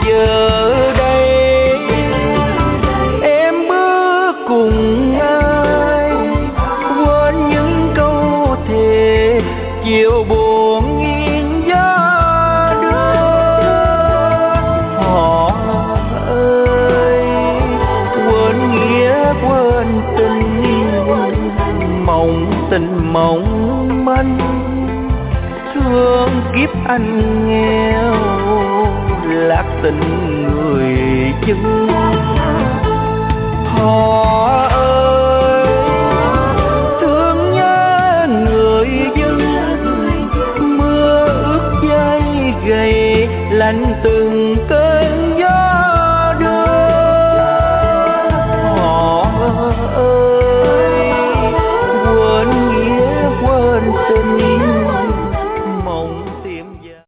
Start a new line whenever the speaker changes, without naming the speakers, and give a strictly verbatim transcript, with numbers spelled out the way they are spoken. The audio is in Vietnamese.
giờ đây em bước cùng ai, quên những câu thề chiều buồn nghiêng gió đưa. Họ ơi quên nghĩa quên tình, mộng tình mong manh, thương kiếp anh nghèo lạc tình người chân. Họ ơi thương nhớ người dân, mưa ướt dây gầy lạnh từng cơn